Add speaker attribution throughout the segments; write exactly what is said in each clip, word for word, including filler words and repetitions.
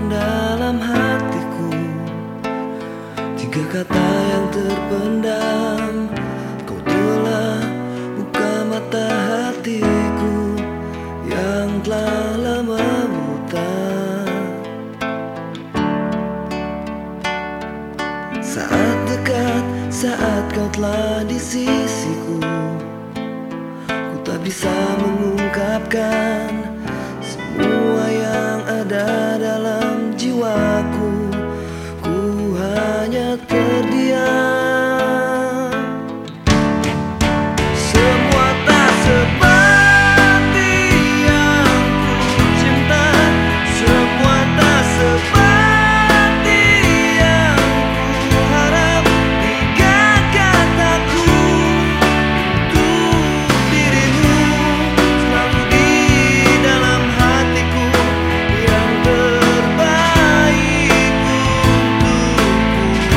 Speaker 1: dalam hatiku, tiga kata yang terpendam. Kau telah buka mata hatiku yang telah lama buta. Saat dekat, saat kau telah di sisiku, ku tak bisa mengungkapkan semua yang ada dalam jiwaku. Ku hanya terdiam. Semua tak seperti yang ku cinta, semua tak seperti yang ku harap. Tiga kataku untuk dirimu, selalu di dalam hatiku, yang terbaik untukku.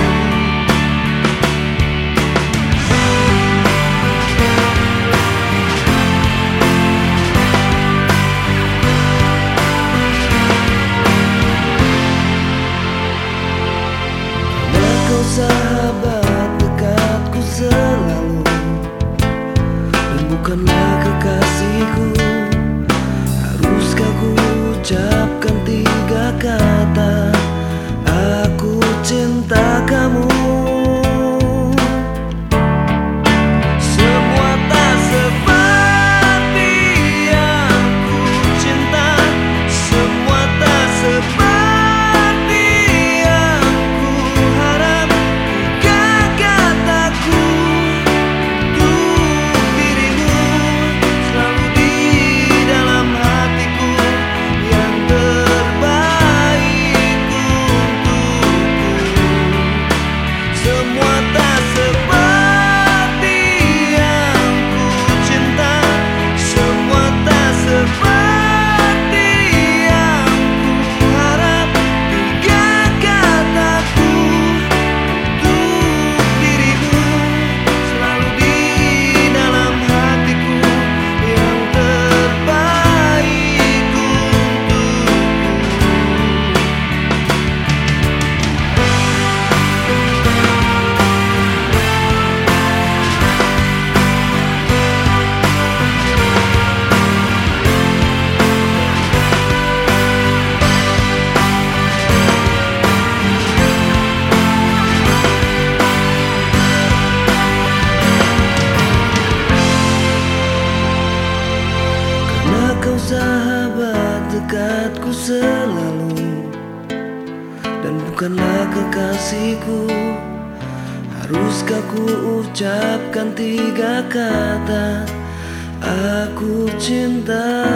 Speaker 1: Karena kau sahabat dekatku selalu, dan bukanlah kekasihku, haruskah ku ucapkan tiga kata, aku cinta kamu. Semua tak seperti yang ku cinta, semua tak seperti yang ku harap. Tiga kataku untuk dirimu, selalu di dalam hatiku, yang terbaik untukku. Semua tak seperti yang ku cinta, semua tak seperti yang ku harap. Tiga kataku untuk dirimu, selalu di dalam hatiku, yang terbaik untukku. Karena kau sahabat dekatku selalu, dan bukanlah kekasihku, haruskah ku ucapkan tiga kata, aku cinta